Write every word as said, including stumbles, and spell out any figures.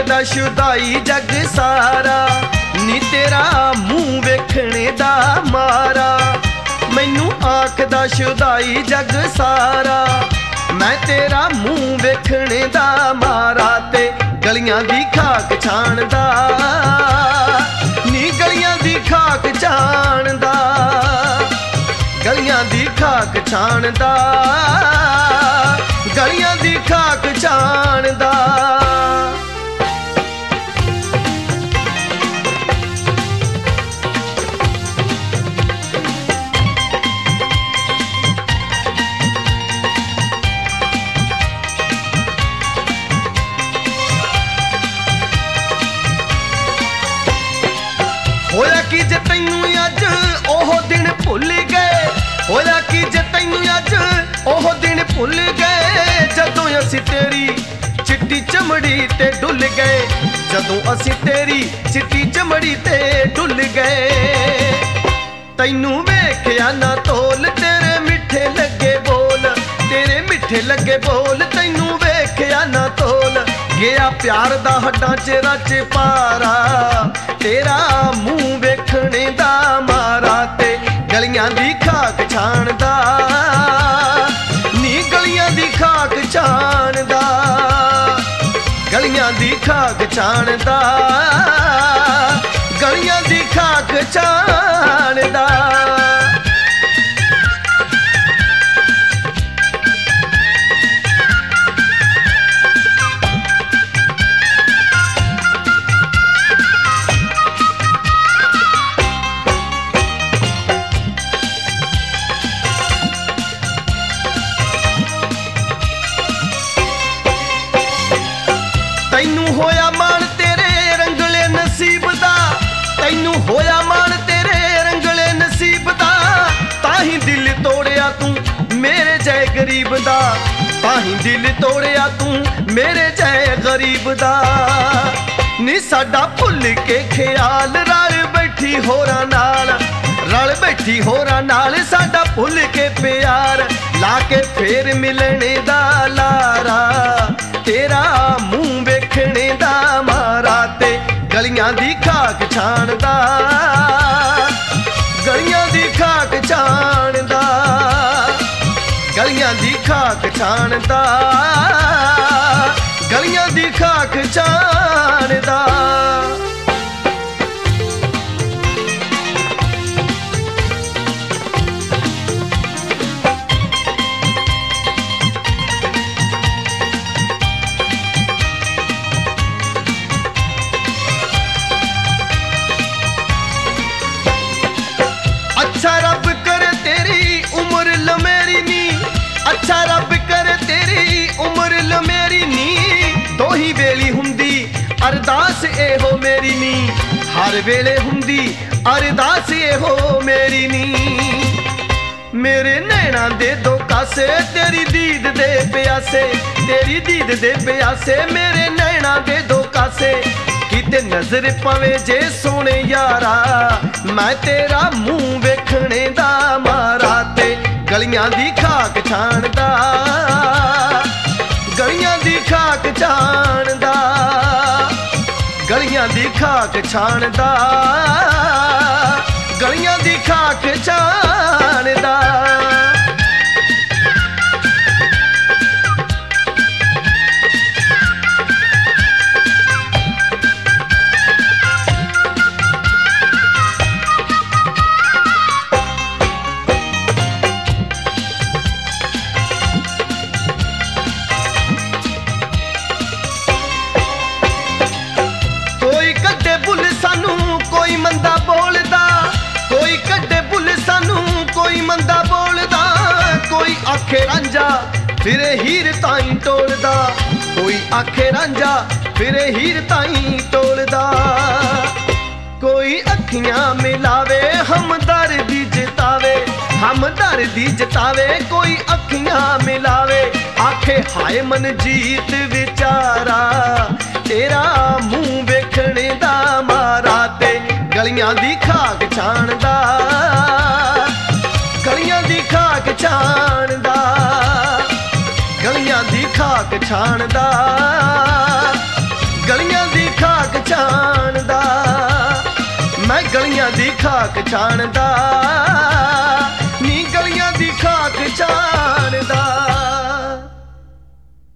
आखदा शुदाई जग सारा, नी तेरा मूँह वेखने दा मारा। मैनू आखदा शुदाई जग सारा, मैं तेरा मूँह वेखने दा मारा। ते गलियां दी खाक छाणदा, नी गलियां दी खाक छाणदा, गलियां दी खाक छाणदा, गलियां दी खाक छाणदा। होया कि जे तैनू अज ओह दिन भुल गए, होया कि जे तैनू अज ओह दिन भुल गए, जदों असी तेरी चिट्टी चमड़ी ते डुल गए, जदों असी तेरी चिट्टी चमड़ी ते डुल गए। तैनू वेख्या ना तोल, तेरे मिठे लगे बोल, तेरे मिठे लगे बोल, तैनू वेख्या ना तोल। गया प्यार दा हड्डां च रच पारा, तेरा मूँह वेखने दा मारा। ते गलियां दी खाक छाणदा, नी गलियां दी खाक छाणदा, गलियां दी खाक छाणदा, गलियां दी खाक छाणदा। तैनू होया मान तेरे रंगले नसीब दा, तैनू होया मान तेरे रंगले नसीब दा, ताही दिल तोड़िया तू मेरे जय गरीब दा, ताही दिल तोड़िया तू मेरे जय गरीब दा। नी साडा भुल के ख्याल रल बैठी होरां नाल, रल बैठी होरां नाल, साडा भुल के प्यार लाके फेर मिलने दा लारा। तेरा मूँह वेखने दा मारा, ते गलियां दी खाक छाणदा, गलियां दी खाक छाणदा, गलियां दी खाक छाणदा, गलियां दी खाक छाणदा। अच्छा रब करे तेरी उम्र लमेरी नी, अच्छा रब करे तेरी उम्र लमेरी नी, दो ही वेली हुंदी अरदास ए हो मेरी नी, हर वेले हुंदी अरदास ए हो मेरी नी। मेरे नैना दे दो कासे, तेरी दीद दे प्यासे, तेरी दीद दे प्यासे, मेरे नैना दे दो कासे। किते नजर पवे जे सोने यारा, मैं तेरा मूँह वेखने दा मारा। ते गलियां दी खाक छाणदा, गलियां दी खाक छाणदा, गलियां दी खाक छाणदा, गलियां दी खाक छाणदा। कोई मंदा बोलदा, कोई कड्डे बुल सानू, कोई मंदा बोलदा, कोई आखे रांझा फिरे हीर ताई टोलदा, कोई आखे रांझा फिरे हीर ताई टोलदा। कोई अखियां मिलावे हमदर्दी जतावे, हमदर्दी जतावे, कोई अखियां मिलावे, आखे हाय मन जीत विचारा, तेरा मूँह वेखने दा मारा। ते गलियां दी खाक छाणदा, गलियां दी खाक छाणदा, गलियां दी खाक छाणदा, गलियां दी ਖਾਕ ਛਾਣਦਾ ਨੀ ਗਲੀਆਂ ਦੀ ਖਾਕ ਛਾਣਦਾ।